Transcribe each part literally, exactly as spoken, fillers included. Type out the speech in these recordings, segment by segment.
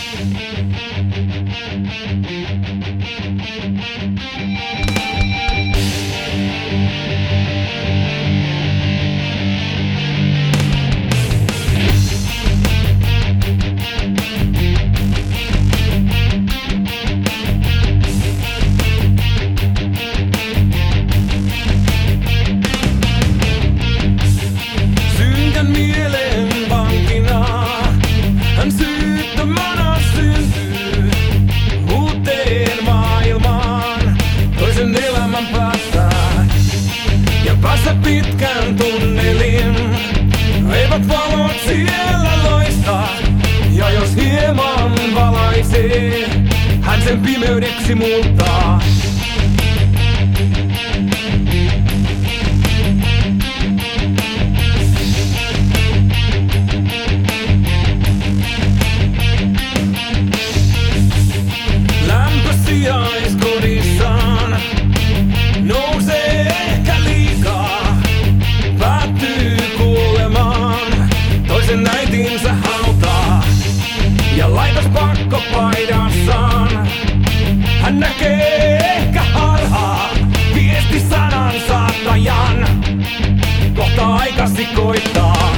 Pitkän tunnelin, eivät valot siellä loista. Ja jos hieman valaisee, hän sen pimeydeksi muuttaa. Lämpö sijaiskodissaan nousee ehkä liikaa. Päättyy kuolemaan, toisen äitinsä hautaa. Ja laitos pakkopaidassaan, hän näkee ehkä harhaa. Viesti sanan saattajan, kohta aikasi koittaa.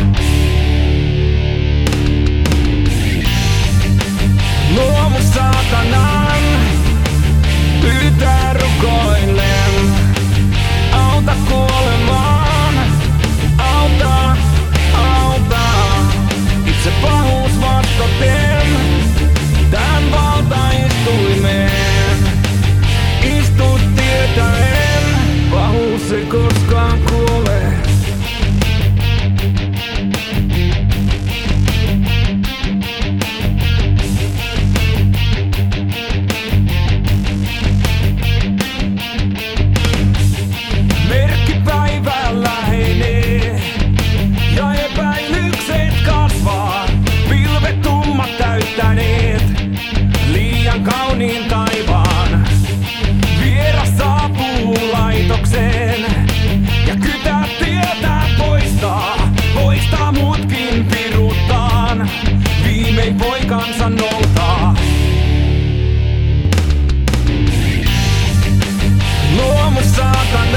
Luomu saatanan, pyytää rukoillen. Auta kuolemaan, auta, auta. Itse pahuus vastoten, tähän valtaistuimeen. Istut tietäen, pahuus ei koskaan kuole. Kauniin taivaan, vieras saapuu laitokseen ja kytää tietää poistaa, poistaa muutkin piruttaan, viimein poikansa noutaa. Luomu saatan